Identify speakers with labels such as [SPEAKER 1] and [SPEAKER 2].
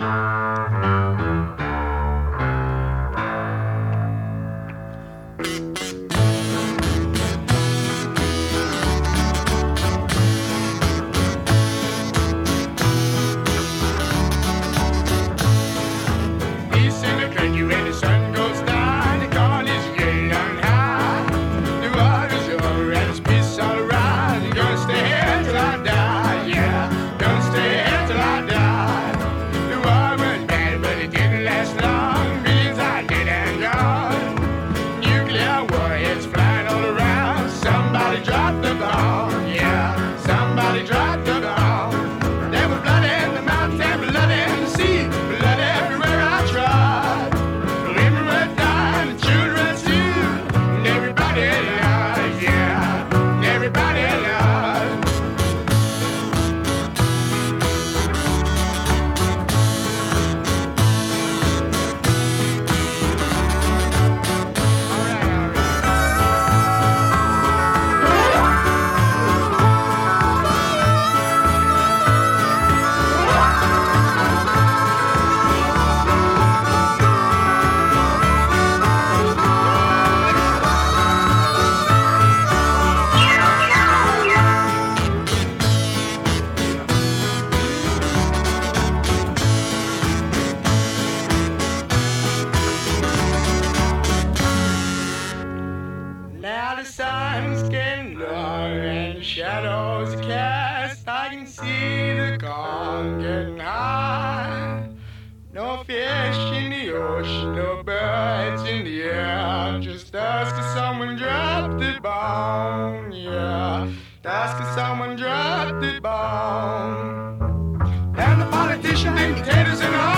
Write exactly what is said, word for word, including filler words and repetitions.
[SPEAKER 1] Now the sun's getting low and the shadows are cast. I can see the corn getting high. No fish in the ocean, no birds in the air. Just dust cause someone dropped the bomb, yeah. Dust cause someone dropped the bomb. And the politician dictators and all